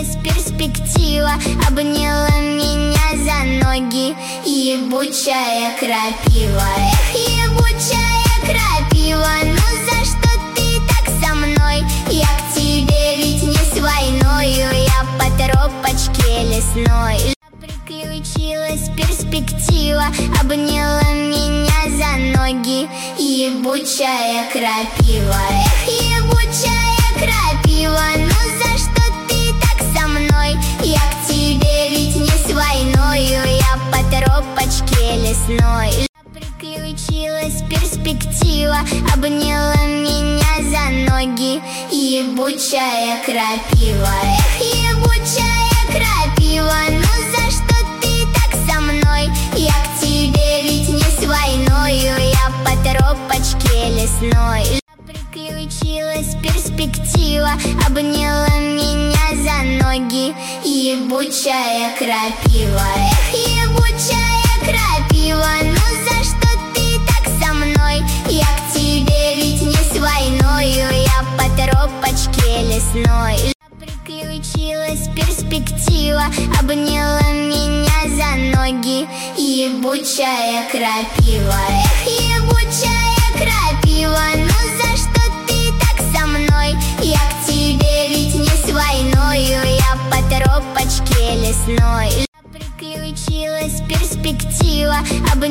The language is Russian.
приключилась перспектива, обняла меня за ноги ебучая крапива. Эх, ебучая крапива, ну за что ты так со мной? Я к тебе ведь не с войною, я по тропочке лесной. Приключилась перспектива, обняла меня за ноги ебучая крапива. Эх, ебучая крапива, ну за что ты так со мной? Я к тебе ведь не с войною, я по тропочке лесной. Приключилась перспектива, обняла меня за ноги ебучая крапива. Эх, ебучая крапива, ну за что ты так со мной? Я к тебе ведь не с войною, я по тропочке лесной. Приключилась перспектива, обняла меня за ноги ебучая крапива. Эх, ебучая крапива, ну за что ты так со мной? Я к тебе ведь не с войною, я по тропочке лесной. Приключилась перспектива, обняла меня за ноги ебучая крапива. Эх, ебучая крапива, ну за что ты так со мной? Я к тебе ведь не с войною, я по тропочке лесной. Приключилась перспектива,